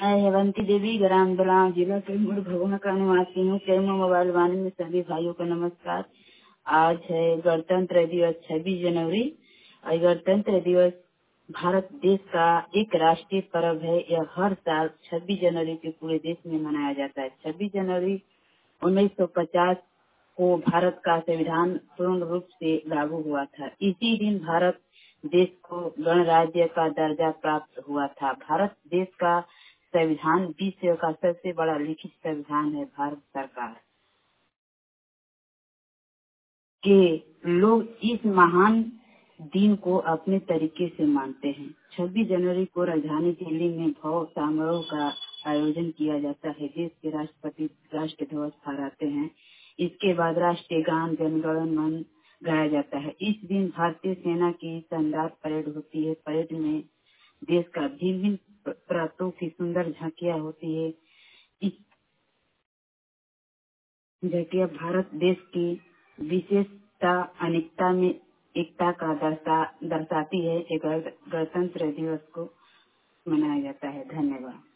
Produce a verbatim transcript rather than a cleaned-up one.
मैं हेवंती देवी ग्राम बलाम जिला कैमूर भगवान का निवासी हूँ। कैमूर मोबाइल वाणी में सभी भाइयों को नमस्कार। आज है गणतंत्र दिवस छब्बीस जनवरी। और गणतंत्र दिवस भारत देश का एक राष्ट्रीय पर्व है। यह हर साल छब्बीस जनवरी के पूरे देश में मनाया जाता है। छब्बीस जनवरी उन्नीस सौ पचास को भारत का संविधान पूर्ण रूप से लागू हुआ था। इसी दिन भारत देश को गणराज्य का दर्जा प्राप्त हुआ था। भारत देश का संविधान विश्व का सबसे बड़ा लिखित संविधान है। भारत सरकार के लोग इस महान दिन को अपने तरीके से मानते हैं। छब्बीस जनवरी को राजधानी दिल्ली में भव्य समारोह का आयोजन किया जाता है। देश के राष्ट्रपति राष्ट्र ध्वज फहराते हैं। इसके बाद राष्ट्रीय गान जन गण मन गाया जाता है। इस दिन भारतीय सेना की शानदार परेड होती है। परेड में देश का विभिन्न प्रांतों की सुंदर झांकियां होती है। इस झांकियां भारत देश की विशेषता अनेकता में एकता का दर्शा दर्शाती है। गणतंत्र दिवस को मनाया जाता है। धन्यवाद।